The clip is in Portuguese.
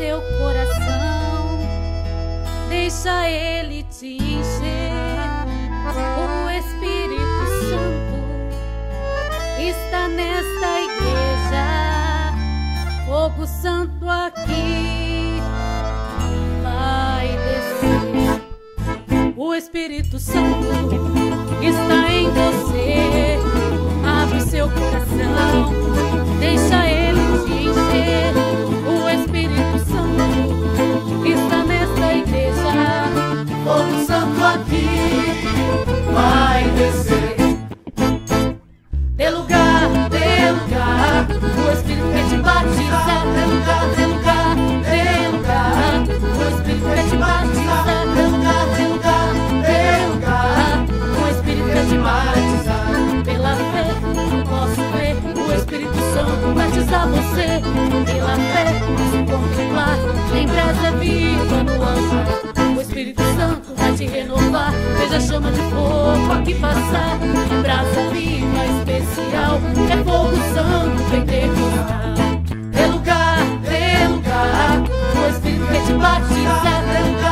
seu coração, deixa Ele te encher. O Espírito Santo está nesta igreja, fogo santo aqui vai descer. O Espírito Santo está em você, abre o seu coração, deixa Ele te encher. O Espírito Santo está nesta igreja, fogo santo aqui vai descer. Dê lugar, o Espírito quer te batizar. Dê lugar, dê lugar, o Espírito quer te batizar. Dê lugar, dê lugar, o Espírito quer te batizar. Pela fé eu posso ver o Espírito Santo batizar você. Pela fé posso contemplar em brasa viva no altar. O Espírito Santo vai te renovar, veja a chama de fogo aqui passar. É brasa viva especial, é fogo santo pentecostal. Dê lugar, o Espírito quer te batizar. Dê lugar,